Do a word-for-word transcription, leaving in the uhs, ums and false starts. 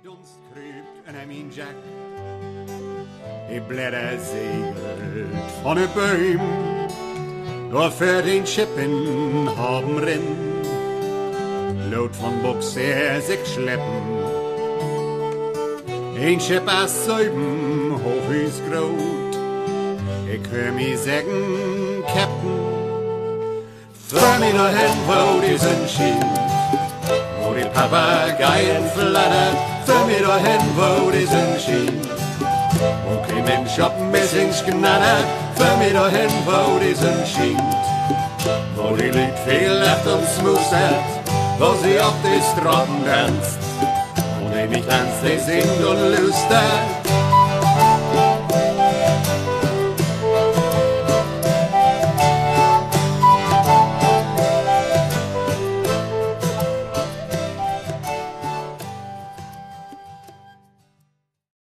Dunst krypt en min jack. I blädder segelt von e Böhm. Då för den Schippen haben Rinn. Lot von Buchse sich schleppen. Ein Schiff aus Säuben, hoch is groot. Ich hör mi sagen, Captain, für mi dahin, wo die sind schien. Wo die Papageien flattert, für mi dahin, wo die sind schien. Wo kein Mensch ob Messings knattert, für mi dahin, wo die sind schien. Wo die Lied viel lacht und smustert, wo sie auf die Straßen tanzt. Und wenn ich tanzt, die singt und lüstert,